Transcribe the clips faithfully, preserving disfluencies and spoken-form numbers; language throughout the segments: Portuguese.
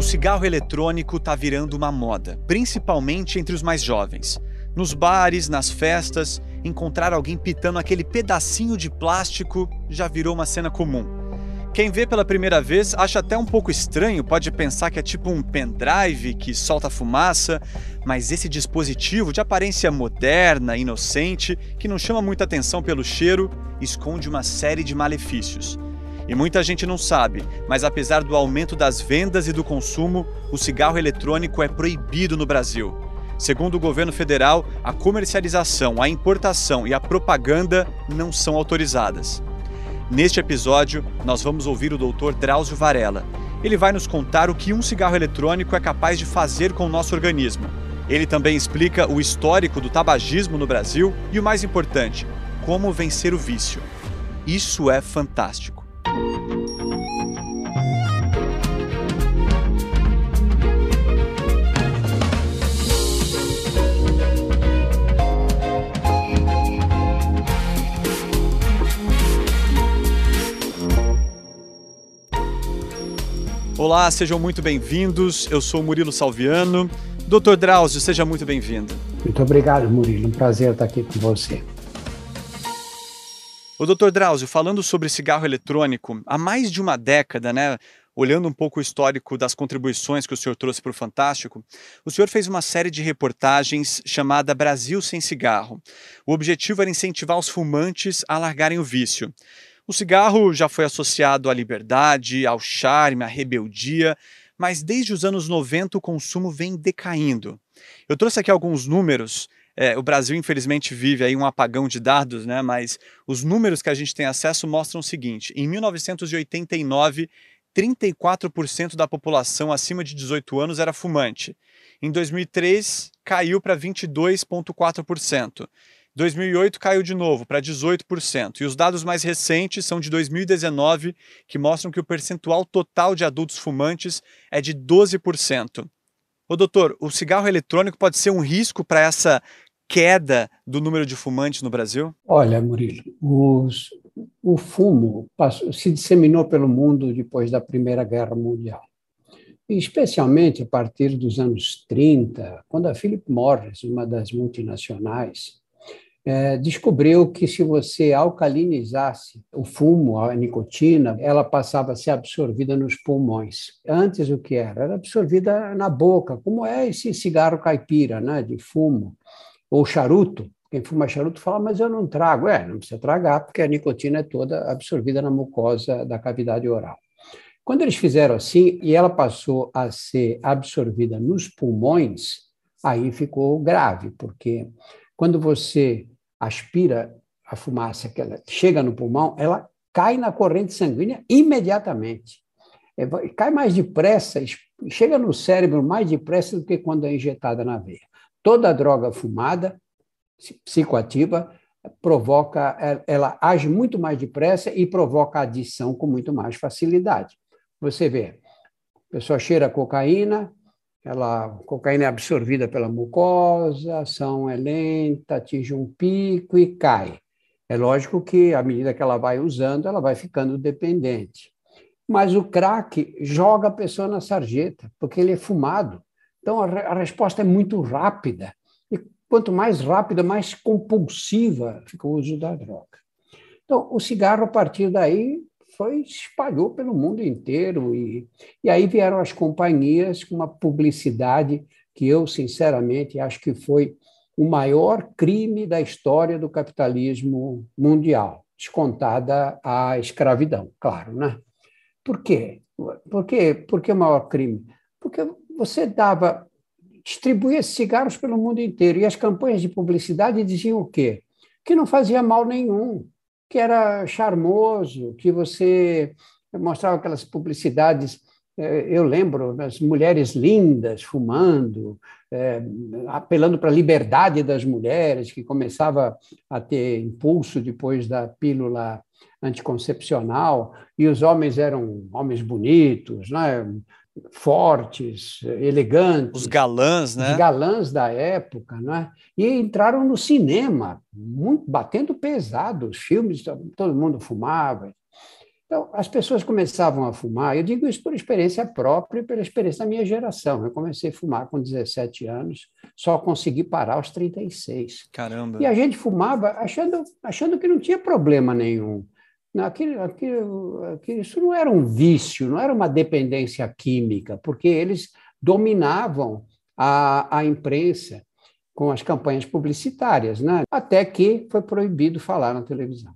cigarro eletrônico está virando uma moda, principalmente entre os mais jovens. Nos bares, nas festas, encontrar alguém pitando aquele pedacinho de plástico já virou uma cena comum. Quem vê pela primeira vez acha até um pouco estranho, pode pensar que é tipo um pendrive que solta fumaça, mas esse dispositivo de aparência moderna, inocente, que não chama muita atenção pelo cheiro, esconde uma série de malefícios. E muita gente não sabe, mas apesar do aumento das vendas e do consumo, o cigarro eletrônico é proibido no Brasil. Segundo o governo federal, a comercialização, a importação e a propaganda não são autorizadas. Neste episódio, nós vamos ouvir o doutor Drauzio Varella. Ele vai nos contar o que um cigarro eletrônico é capaz de fazer com o nosso organismo. Ele também explica o histórico do tabagismo no Brasil e, o mais importante, como vencer o vício. Isso é fantástico. Olá, sejam muito bem-vindos. Eu sou o Murilo Salviano. doutor Drauzio, seja muito bem-vindo. Muito obrigado, Murilo. Um prazer estar aqui com você. O doutor Drauzio, falando sobre cigarro eletrônico, há mais de uma década, né, olhando um pouco o histórico das contribuições que o senhor trouxe para o Fantástico, o senhor fez uma série de reportagens chamada Brasil Sem Cigarro. O objetivo era incentivar os fumantes a largarem o vício. O cigarro já foi associado à liberdade, ao charme, à rebeldia, mas desde os anos noventa o consumo vem decaindo. Eu trouxe aqui alguns números. É, o Brasil, infelizmente, vive aí um apagão de dados, né? Mas os números que a gente tem acesso mostram o seguinte: em mil novecentos e oitenta e nove, trinta e quatro por cento da população acima de dezoito anos era fumante. Em dois mil e três, caiu para vinte e dois vírgula quatro por cento. dois mil e oito caiu de novo para dezoito por cento. E os dados mais recentes são de dois mil e dezenove, que mostram que o percentual total de adultos fumantes é de doze por cento. Ô doutor, o cigarro eletrônico pode ser um risco para essa queda do número de fumantes no Brasil? Olha, Murilo, os, o fumo passou, se disseminou pelo mundo depois da Primeira Guerra Mundial. E especialmente a partir dos anos trinta, quando a Philip Morris, uma das multinacionais, É, descobriu que se você alcalinizasse o fumo, a nicotina, ela passava a ser absorvida nos pulmões. Antes o que era? Era absorvida na boca, como é esse cigarro caipira, né, de fumo, ou charuto. Quem fuma charuto fala, mas eu não trago. É, não precisa tragar, porque a nicotina é toda absorvida na mucosa da cavidade oral. Quando eles fizeram assim, e ela passou a ser absorvida nos pulmões, aí ficou grave, porque quando você aspira a fumaça que ela chega no pulmão, ela cai na corrente sanguínea imediatamente. É, cai mais depressa, chega no cérebro mais depressa do que quando é injetada na veia. Toda droga fumada, psicoativa, provoca, ela age muito mais depressa e provoca adição com muito mais facilidade. Você vê, a pessoa cheira cocaína, Ela, a cocaína é absorvida pela mucosa, a ação é lenta, atinge um pico e cai. É lógico que, à medida que ela vai usando, ela vai ficando dependente. Mas o crack joga a pessoa na sarjeta, porque ele é fumado. Então, a, a resposta é muito rápida. E quanto mais rápida, mais compulsiva fica o uso da droga. Então, o cigarro, a partir daí, foi, espalhou pelo mundo inteiro, e, e aí vieram as companhias com uma publicidade que eu, sinceramente, acho que foi o maior crime da história do capitalismo mundial, descontada a escravidão, claro, né? Por quê? Por quê? Por que o maior crime? Porque você dava, distribuía cigarros pelo mundo inteiro, e as campanhas de publicidade diziam o quê? Que não fazia mal nenhum, que era charmoso, que você mostrava aquelas publicidades, eu lembro, das mulheres lindas fumando, é, apelando para a liberdade das mulheres, que começava a ter impulso depois da pílula anticoncepcional, e os homens eram homens bonitos, né? Fortes, elegantes. Os galãs, né? Os galãs da época, né? E entraram no cinema, muito, batendo pesado, os filmes, todo mundo fumava. Então, as pessoas começavam a fumar, eu digo isso por experiência própria e pela experiência da minha geração. Eu comecei a fumar com dezessete anos, só consegui parar aos trinta e seis. Caramba. E a gente fumava achando, achando que não tinha problema nenhum. Aquilo, aquilo, aquilo, isso não era um vício, não era uma dependência química, porque eles dominavam a, a imprensa com as campanhas publicitárias, né? Até que foi proibido falar na televisão.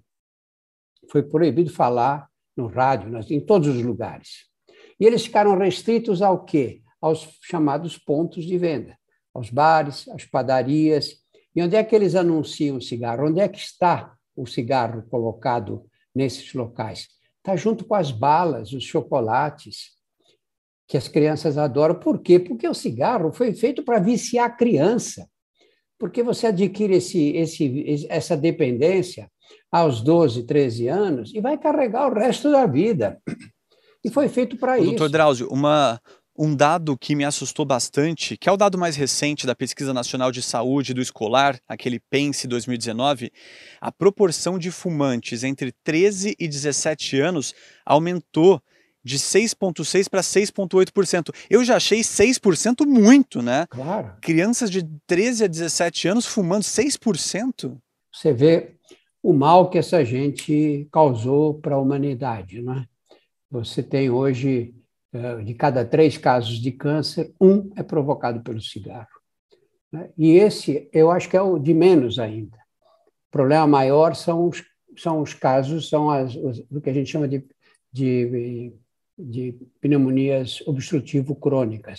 Foi proibido falar no rádio, em todos os lugares. E eles ficaram restritos ao quê? Aos chamados pontos de venda, aos bares, às padarias. E onde é que eles anunciam o cigarro? Onde é que está o cigarro colocado nesses locais? Está junto com as balas, os chocolates, que as crianças adoram. Por quê? Porque o cigarro foi feito para viciar a criança. Porque você adquire esse, esse, essa dependência aos doze, treze anos e vai carregar o resto da vida. E foi feito para isso. Doutor Drauzio, uma, um dado que me assustou bastante, que é o dado mais recente da Pesquisa Nacional de Saúde do Escolar, aquele PENSE dois mil e dezenove, a proporção de fumantes entre treze e dezessete anos aumentou de seis vírgula seis por cento para seis vírgula oito por cento. Eu já achei seis por cento muito, né? Claro. Crianças de treze a dezessete anos fumando seis por cento? Você vê o mal que essa gente causou para a humanidade, não é? Você tem hoje, de cada três casos de câncer, um é provocado pelo cigarro. E esse, eu acho que é o de menos ainda. O problema maior são os, são os casos, são as, os, o que a gente chama de, de, de pneumonias obstrutivo-crônicas.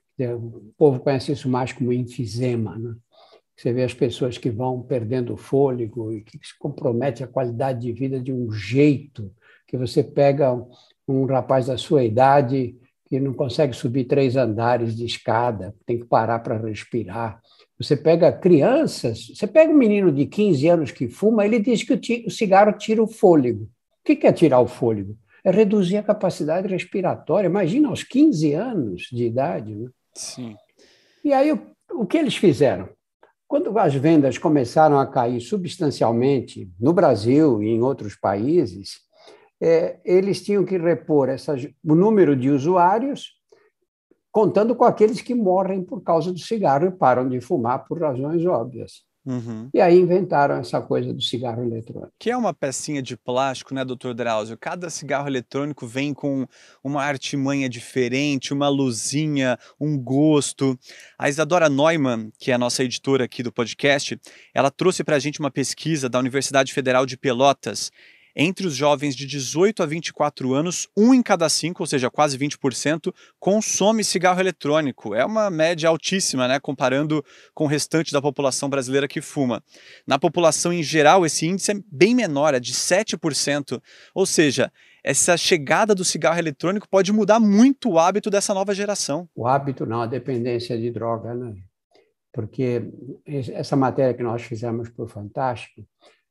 O povo conhece isso mais como enfisema, né? Você vê as pessoas que vão perdendo o fôlego e que se compromete a qualidade de vida de um jeito que você pega um rapaz da sua idade que não consegue subir três andares de escada, tem que parar para respirar. Você pega crianças, você pega um menino de quinze anos que fuma, ele diz que o cigarro tira o fôlego. O que é tirar o fôlego? É reduzir a capacidade respiratória. Imagina, aos quinze anos de idade. Né? Sim. E aí, o, o que eles fizeram? Quando as vendas começaram a cair substancialmente no Brasil e em outros países, é, eles tinham que repor essas, o número de usuários, contando com aqueles que morrem por causa do cigarro e param de fumar por razões óbvias. Uhum. E aí inventaram essa coisa do cigarro eletrônico. Que é uma pecinha de plástico, né, doutor Drauzio? Cada cigarro eletrônico vem com uma artimanha diferente, uma luzinha, um gosto. A Isadora Neumann, que é a nossa editora aqui do podcast, ela trouxe para a gente uma pesquisa da Universidade Federal de Pelotas. Entre os jovens de dezoito a vinte e quatro anos, um em cada cinco, ou seja, quase vinte por cento, consome cigarro eletrônico. É uma média altíssima, né, comparando com o restante da população brasileira que fuma. Na população em geral, esse índice é bem menor, é de sete por cento. Ou seja, essa chegada do cigarro eletrônico pode mudar muito o hábito dessa nova geração. O hábito não, a dependência de droga, né? Porque essa matéria que nós fizemos para o Fantástico,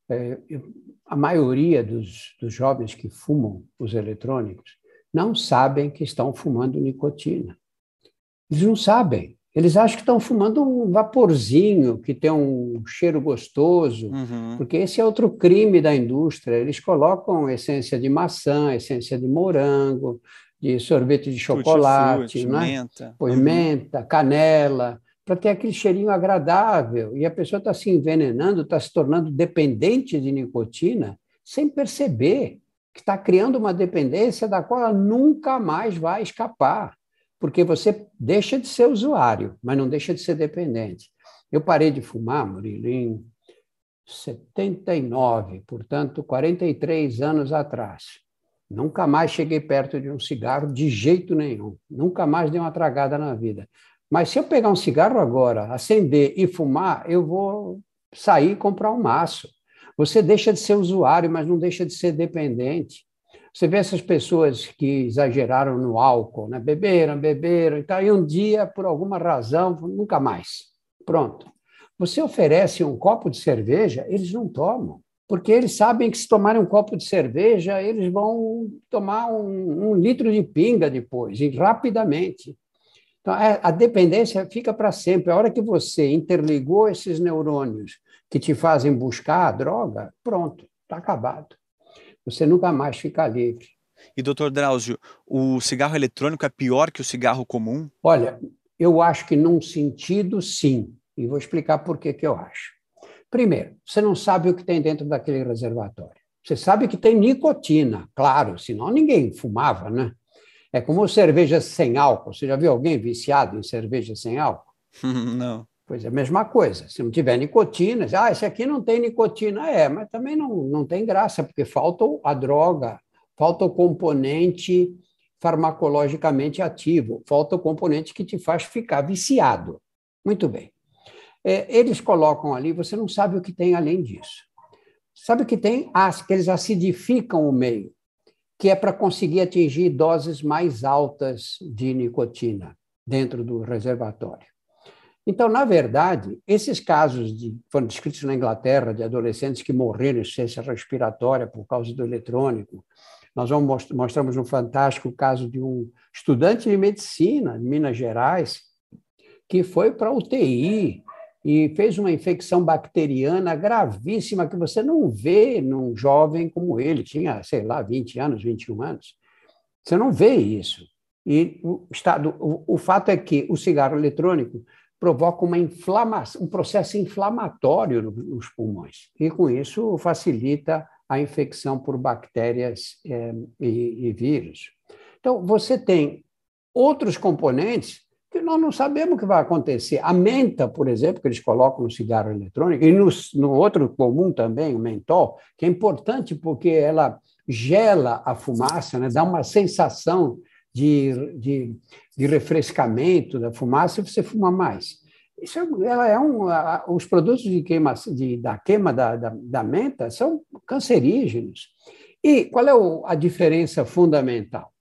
a maioria dos, dos jovens que fumam os eletrônicos não sabem que estão fumando nicotina. Eles não sabem. Eles acham que estão fumando um vaporzinho que tem um cheiro gostoso, uhum. porque esse é outro crime da indústria. Eles colocam essência de maçã, essência de morango, de sorvete de chocolate, Tutti-frutti, né? menta, Põe uhum. menta, canela, para ter aquele cheirinho agradável. E a pessoa está se envenenando, está se tornando dependente de nicotina, sem perceber que está criando uma dependência da qual ela nunca mais vai escapar, porque você deixa de ser usuário, mas não deixa de ser dependente. Eu parei de fumar, Murilo, em setenta e nove, portanto, quarenta e três anos atrás. Nunca mais cheguei perto de um cigarro de jeito nenhum. Nunca mais dei uma tragada na vida. Mas se eu pegar um cigarro agora, acender e fumar, eu vou sair e comprar um maço. Você deixa de ser usuário, mas não deixa de ser dependente. Você vê essas pessoas que exageraram no álcool, né? Beberam, beberam e tal, e um dia, por alguma razão, nunca mais. Pronto. Você oferece um copo de cerveja, eles não tomam, porque eles sabem que se tomarem um copo de cerveja, eles vão tomar um, um litro de pinga depois, e rapidamente. Então, a dependência fica para sempre. A hora que você interligou esses neurônios que te fazem buscar a droga, pronto, está acabado. você nunca mais fica livre. E, doutor Drauzio, o cigarro eletrônico é pior que o cigarro comum? Olha, eu acho que num sentido, sim. E vou explicar por que que eu acho. Primeiro, você não sabe o que tem dentro daquele reservatório. Você sabe que tem nicotina, claro, senão ninguém fumava, né? É como cerveja sem álcool. Você já viu alguém viciado em cerveja sem álcool? Não. Pois é, a mesma coisa. Se não tiver nicotina, ah, esse aqui não tem nicotina. É, mas também não, não tem graça, porque falta a droga, falta o componente farmacologicamente ativo, falta o componente que te faz ficar viciado. Muito bem. É, eles colocam ali, você não sabe o que tem além disso. Sabe o que tem? As, que eles acidificam o meio, que é para conseguir atingir doses mais altas de nicotina dentro do reservatório. Então, na verdade, esses casos de, foram descritos na Inglaterra de adolescentes que morreram em insuficiência respiratória por causa do eletrônico. Nós vamos, mostramos um fantástico caso de um estudante de medicina de Minas Gerais que foi para a U T I e fez uma infecção bacteriana gravíssima que você não vê num jovem como ele, tinha, sei lá, vinte anos, vinte e um anos. Você não vê isso. E o, estado, o, o fato é que o cigarro eletrônico provoca uma inflamação, um processo inflamatório nos pulmões, e com isso facilita a infecção por bactérias é, e, e vírus. Então, você tem outros componentes que nós não sabemos o que vai acontecer. A menta, por exemplo, que eles colocam no cigarro eletrônico, e no, no outro comum também, o mentol, que é importante porque ela gela a fumaça, né? Dá uma sensação de, de, de refrescamento da fumaça e você fuma mais. Isso é, ela é um, a, os produtos de queima, de, da queima da, da, da menta são cancerígenos. E qual é o, a diferença fundamental?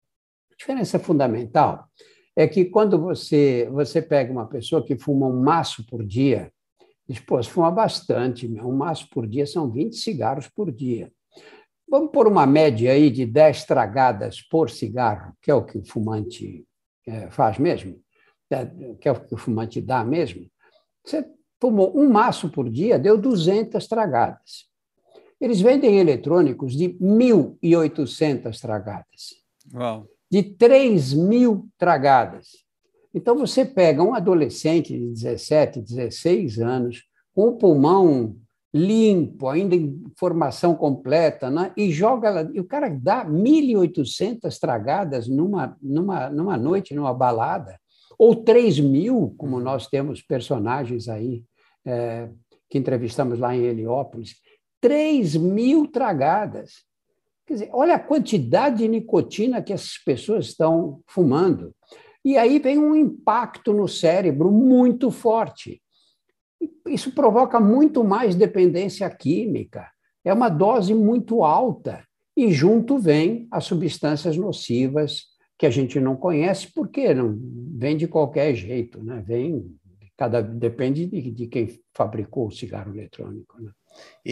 A diferença fundamental é que quando você, você pega uma pessoa que fuma um maço por dia, diz, pô, você fuma bastante, um maço por dia são vinte cigarros por dia. Vamos pôr uma média aí de dez tragadas por cigarro, que é o que o fumante é, faz mesmo, que é o que o fumante dá mesmo. Você fumou um maço por dia, deu duzentas tragadas. Eles vendem eletrônicos de mil e oitocentas tragadas. Uau. De três mil tragadas. Então, você pega um adolescente de dezessete, dezesseis anos, com o pulmão limpo, ainda em formação completa, né? E joga ela, e o cara dá mil e oitocentas tragadas numa, numa, numa noite, numa balada, ou três mil, como nós temos personagens aí, é, que entrevistamos lá em Heliópolis, três mil tragadas. Quer dizer, olha a quantidade de nicotina que essas pessoas estão fumando. E aí vem um impacto no cérebro muito forte. Isso provoca muito mais dependência química. É uma dose muito alta. E junto vem as substâncias nocivas que a gente não conhece, porque não vem de qualquer jeito, né? Vem, cada, depende de, de quem fabricou o cigarro eletrônico, né? E...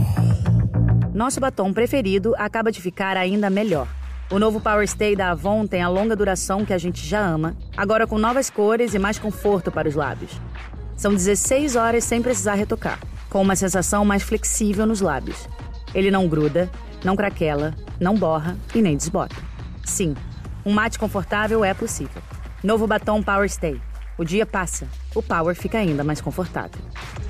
Nosso batom preferido acaba de ficar ainda melhor. O novo Power Stay da Avon tem a longa duração que a gente já ama, agora com novas cores e mais conforto para os lábios. São dezesseis horas sem precisar retocar, com uma sensação mais flexível nos lábios. Ele não gruda, não craquela, não borra e nem desbota. Sim, um mate confortável é possível. Novo batom Power Stay. O dia passa, o Power fica ainda mais confortável.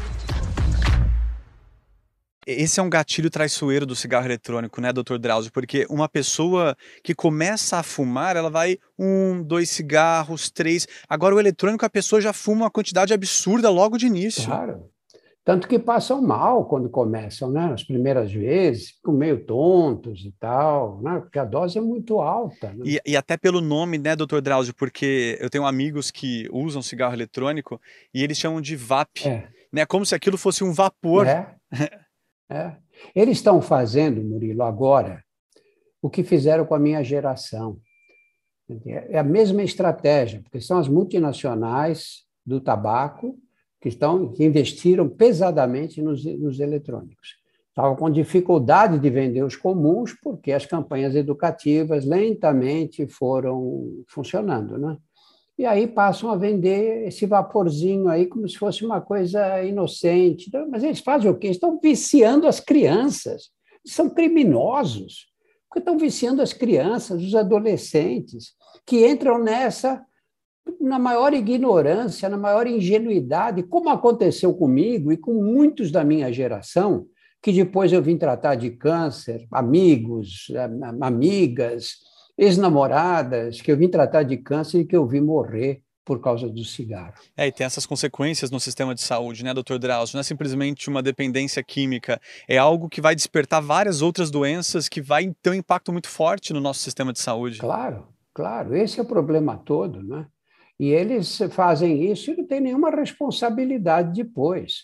Esse é um gatilho traiçoeiro do cigarro eletrônico, né, doutor Drauzio? Porque uma pessoa que começa a fumar, ela vai um, dois cigarros, três. Agora o eletrônico, a pessoa já fuma uma quantidade absurda logo de início. Claro. Tanto que passam mal quando começam, né? As primeiras vezes, ficam meio tontos e tal, né? Porque a dose é muito alta. Né? E, e até pelo nome, né, doutor Drauzio? Porque eu tenho amigos que usam cigarro eletrônico e eles chamam de vape, é. né? Como se aquilo fosse um vapor. É. É. Eles estão fazendo, Murilo, agora, o que fizeram com a minha geração. É a mesma estratégia, porque são as multinacionais do tabaco que, estão, que investiram pesadamente nos, nos eletrônicos. Estavam com dificuldade de vender os comuns, porque as campanhas educativas lentamente foram funcionando, né? E aí passam a vender esse vaporzinho aí como se fosse uma coisa inocente. Mas eles fazem o quê? Estão viciando as crianças. São criminosos, porque estão viciando as crianças, os adolescentes, que entram nessa na maior ignorância, na maior ingenuidade, como aconteceu comigo e com muitos da minha geração, que depois eu vim tratar de câncer, amigos, amigas, ex-namoradas, que eu vim tratar de câncer e que eu vi morrer por causa do cigarro. É, e tem essas consequências no sistema de saúde, né, doutor Drauzio? Não é simplesmente uma dependência química, é algo que vai despertar várias outras doenças que vai ter um impacto muito forte no nosso sistema de saúde. Claro, claro, esse é o problema todo, né? E eles fazem isso e não tem nenhuma responsabilidade depois.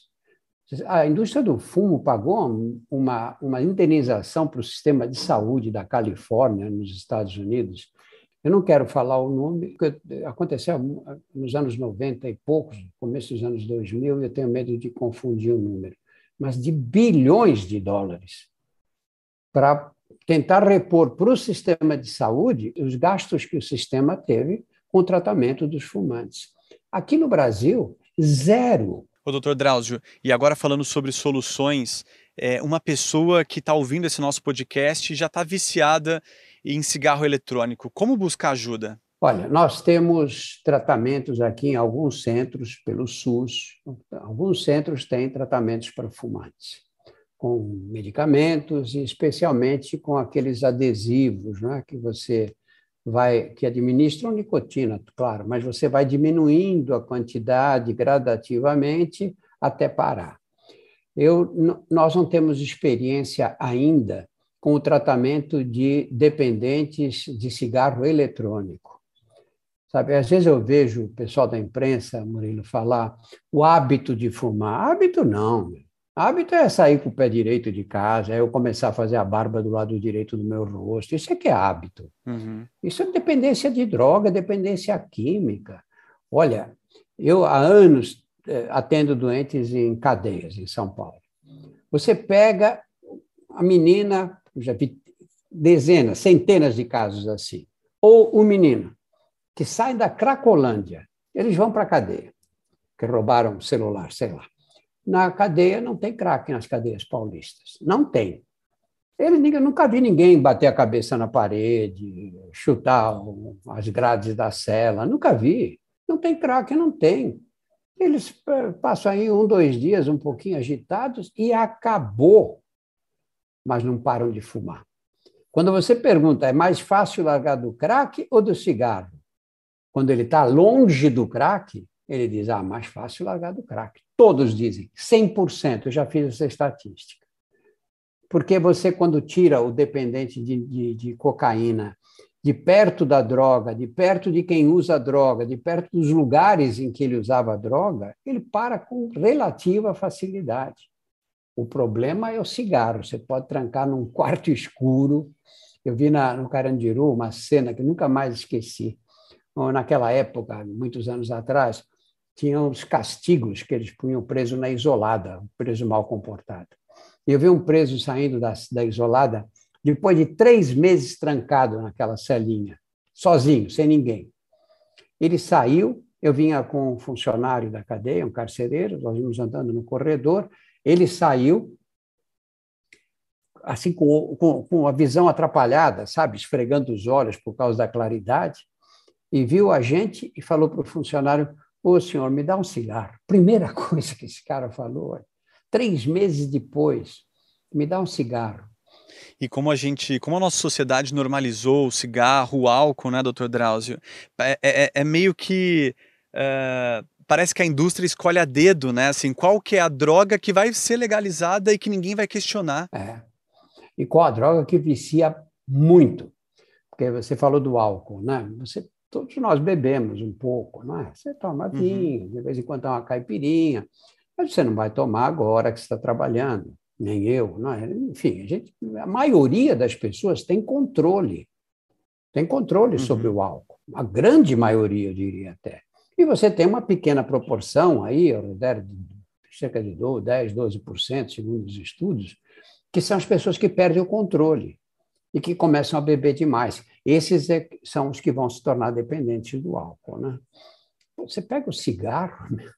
A indústria do fumo pagou uma, uma indenização para o sistema de saúde da Califórnia, nos Estados Unidos. Eu não quero falar o nome, porque aconteceu nos anos noventa e poucos, começo dos anos dois mil, e eu tenho medo de confundir o número, mas de bilhões de dólares para tentar repor para o sistema de saúde os gastos que o sistema teve com o tratamento dos fumantes. Aqui no Brasil, zero. Ô, doutor Drauzio, e agora falando sobre soluções, é, uma pessoa que está ouvindo esse nosso podcast já está viciada em cigarro eletrônico, como buscar ajuda? Olha, nós temos tratamentos aqui em alguns centros pelo SUS, alguns centros têm tratamentos para fumantes, com medicamentos e especialmente com aqueles adesivos, né, que você vai, que administram nicotina, claro, mas você vai diminuindo a quantidade gradativamente até parar. Eu, nós não temos experiência ainda com o tratamento de dependentes de cigarro eletrônico. Sabe, às vezes eu vejo o pessoal da imprensa, Murilo, falar o hábito de fumar. Hábito não. Hábito é sair com o pé direito de casa, é eu começar a fazer a barba do lado direito do meu rosto. Isso é que é hábito. Uhum. Isso é dependência de droga, dependência química. Olha, eu há anos atendo doentes em cadeias em São Paulo. Você pega a menina, já vi dezenas, centenas de casos assim, ou o menino que sai da Cracolândia, eles vão para a cadeia, que roubaram o celular, sei lá. Na cadeia não tem crack nas cadeias paulistas. Não tem. Ele, eu nunca vi ninguém bater a cabeça na parede, chutar as grades da cela. Nunca vi. Não tem crack, não tem. Eles passam aí um, dois dias um pouquinho agitados e acabou. Mas não param de fumar. Quando você pergunta, é mais fácil largar do crack ou do cigarro? Quando ele está longe do crack, ele diz, ah, mais fácil largar do crack. Todos dizem, cem por cento, eu já fiz essa estatística. Porque você, quando tira o dependente de, de, de cocaína de perto da droga, de perto de quem usa a droga, de perto dos lugares em que ele usava a droga, ele para com relativa facilidade. O problema é o cigarro. Você pode trancar num quarto escuro. Eu vi na, no Carandiru uma cena que nunca mais esqueci. Naquela época, muitos anos atrás, tinham os castigos que eles punham preso na isolada, preso mal comportado. E eu vi um preso saindo da, da isolada depois de três meses trancado naquela celinha, sozinho, sem ninguém. Ele saiu, eu vinha com um funcionário da cadeia, um carcereiro, nós íamos andando no corredor, ele saiu, assim, com, com, com a visão atrapalhada, sabe, esfregando os olhos por causa da claridade, e viu a gente e falou para o funcionário, ô, senhor, me dá um cigarro. Primeira coisa que esse cara falou, três meses depois, me dá um cigarro. E como a gente, como a nossa sociedade normalizou o cigarro, o álcool, né, doutor Drauzio? É, é, é meio que... É, parece que a indústria escolhe a dedo, né? Assim, qual que é a droga que vai ser legalizada e que ninguém vai questionar. É. E qual a droga que vicia muito? Porque você falou do álcool, né? Você... Todos nós bebemos um pouco, não é? Você toma vinho, uhum. De vez em quando dá uma caipirinha, mas você não vai tomar agora que você está trabalhando, nem eu, não é? Enfim, a, gente, a maioria das pessoas tem controle, tem controle uhum. sobre o álcool, a grande maioria, eu diria até. E você tem uma pequena proporção aí, cerca de dez, doze por cento, segundo os estudos, que são as pessoas que perdem o controle e que começam a beber demais. Esses é, são os que vão se tornar dependentes do álcool, né? Você pega o cigarro, né?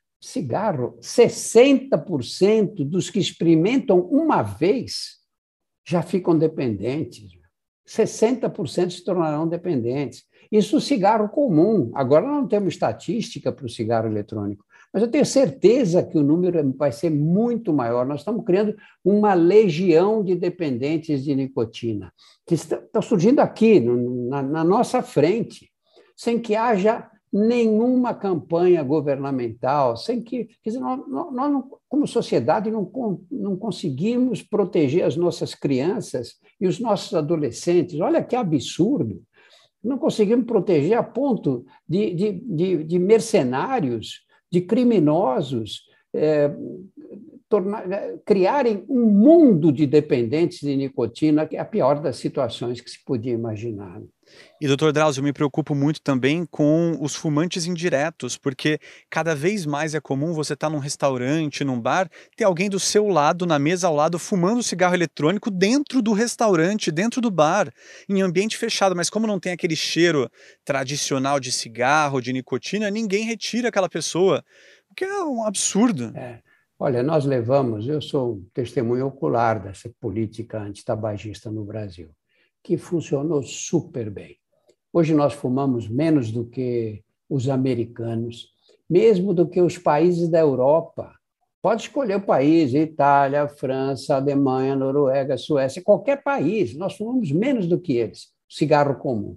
Cigarro, sessenta por cento dos que experimentam uma vez já ficam dependentes. sessenta por cento se tornarão dependentes. Isso o cigarro comum. Agora não temos estatística para o cigarro eletrônico, mas eu tenho certeza que o número vai ser muito maior. Nós estamos criando uma legião de dependentes de nicotina, que está surgindo aqui, na, na nossa frente, sem que haja nenhuma campanha governamental, sem que... Quer dizer, nós, nós, como sociedade, não, não conseguimos proteger as nossas crianças e os nossos adolescentes. Olha que absurdo! Não conseguimos proteger a ponto de, de, de, de mercenários, de criminosos, é, tornar, criarem um mundo de dependentes de nicotina, que é a pior das situações que se podia imaginar. E, doutor Drauzio, eu me preocupo muito também com os fumantes indiretos, porque cada vez mais é comum você estar num restaurante, num bar, ter alguém do seu lado, na mesa ao lado, fumando cigarro eletrônico dentro do restaurante, dentro do bar, em ambiente fechado. Mas como não tem aquele cheiro tradicional de cigarro, de nicotina, ninguém retira aquela pessoa, o que é um absurdo. É. Olha, nós levamos, eu sou um testemunho ocular dessa política antitabagista no Brasil, que funcionou super bem. Hoje nós fumamos menos do que os americanos, mesmo do que os países da Europa. Pode escolher o país, Itália, França, Alemanha, Noruega, Suécia, qualquer país, nós fumamos menos do que eles, cigarro comum.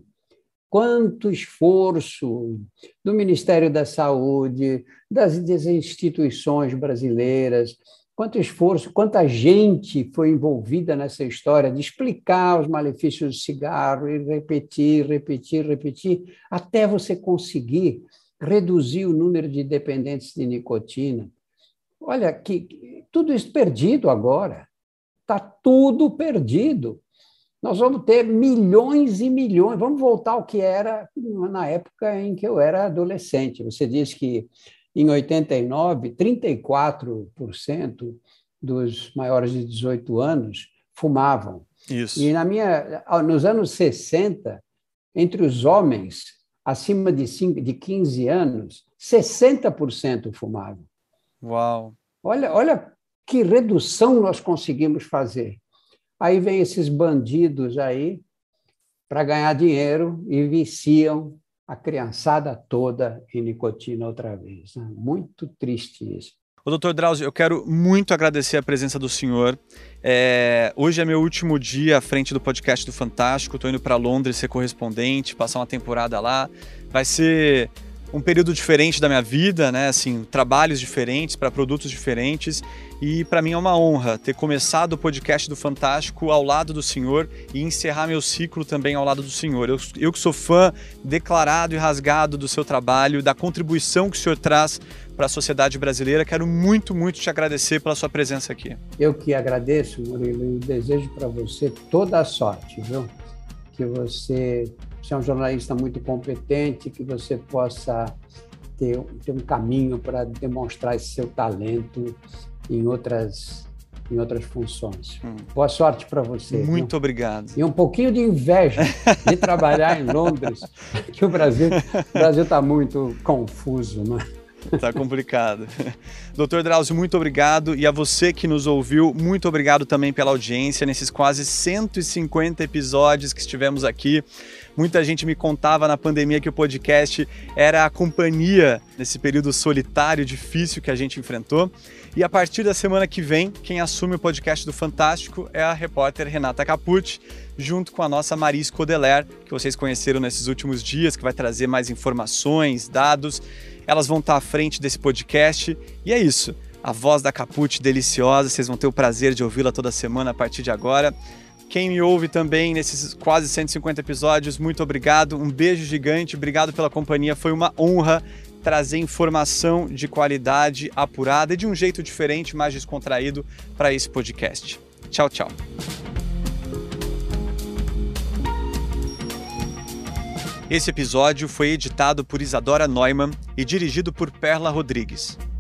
Quanto esforço do Ministério da Saúde, das, das instituições brasileiras, quanto esforço, quanta gente foi envolvida nessa história de explicar os malefícios do cigarro e repetir, repetir, repetir, até você conseguir reduzir o número de dependentes de nicotina. Olha, que, tudo isso perdido agora. Está tudo perdido. Nós vamos ter milhões e milhões. Vamos voltar ao que era na época em que eu era adolescente. Você diz que, em oitenta e nove, trinta e quatro por cento dos maiores de dezoito anos fumavam. Isso. E na minha, nos anos sessenta, entre os homens acima de, cinco, de quinze anos, sessenta por cento fumavam. Uau! Olha, olha que redução nós conseguimos fazer. Aí vem esses bandidos aí para ganhar dinheiro e viciam a criançada toda em nicotina outra vez. Muito triste isso. Ô, doutor Drauzio, eu quero muito agradecer a presença do senhor. É, hoje é meu último dia à frente do podcast do Fantástico. Estou indo para Londres ser correspondente, passar uma temporada lá. Vai ser um período diferente da minha vida, né? Assim, trabalhos diferentes para produtos diferentes. E para mim é uma honra ter começado o podcast do Fantástico ao lado do senhor e encerrar meu ciclo também ao lado do senhor. Eu, eu que sou fã declarado e rasgado do seu trabalho, da contribuição que o senhor traz para a sociedade brasileira, quero muito, muito te agradecer pela sua presença aqui. Eu que agradeço, Murilo, e desejo para você toda a sorte, viu? Que você, você é um jornalista muito competente, que você possa ter, ter um caminho para demonstrar esse seu talento em outras, em outras funções. Hum. Boa sorte para você. Muito viu? Obrigado. E um pouquinho de inveja de trabalhar em Londres, que o Brasil o Brasil está muito confuso, né? Tá complicado. doutor Drauzio, muito obrigado. E a você que nos ouviu, muito obrigado também pela audiência nesses quase cento e cinquenta episódios que estivemos aqui. Muita gente me contava na pandemia que o podcast era a companhia nesse período solitário, difícil que a gente enfrentou. E a partir da semana que vem, quem assume o podcast do Fantástico é a repórter Renata Capucci, junto com a nossa Maris Codeler, que vocês conheceram nesses últimos dias, que vai trazer mais informações, dados. Elas vão estar à frente desse podcast. E é isso. A voz da Capucci deliciosa, vocês vão ter o prazer de ouvi-la toda semana a partir de agora. Quem me ouve também nesses quase cento e cinquenta episódios, muito obrigado. Um beijo gigante, obrigado pela companhia. Foi uma honra trazer informação de qualidade apurada e de um jeito diferente, mais descontraído para esse podcast. Tchau, tchau. Esse episódio foi editado por Isadora Neumann e dirigido por Perla Rodrigues.